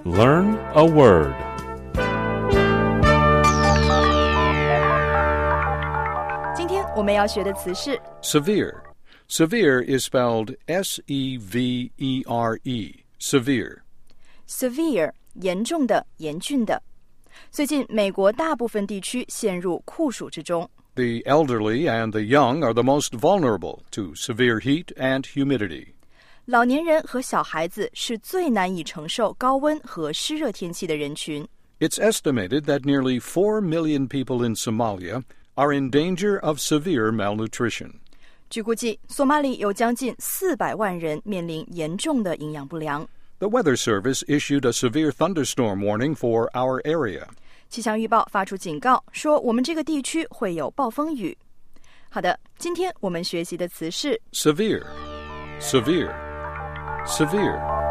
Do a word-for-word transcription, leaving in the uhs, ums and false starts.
Learn a word. Today, 我们要学的词是 Severe. Severe is spelled S E V E R E. Severe. severe 严重的、严峻的。最近美国大部分地区陷入酷暑之中。 The elderly and the young are the most vulnerable to severe heat and humidity. 老年人和小孩子是最难以承受高温和湿热天气的人群。 It's estimated that nearly four million people in Somalia are in danger of severe malnutrition. 据估计，索马里有将近四百万人面临严重的营养不良。 The Weather Service issued a severe thunderstorm warning for our area. 气象预报发出警告，说我们这个地区会有暴风雨。好的，今天我们学习的词是 Severe. Severe. Severe.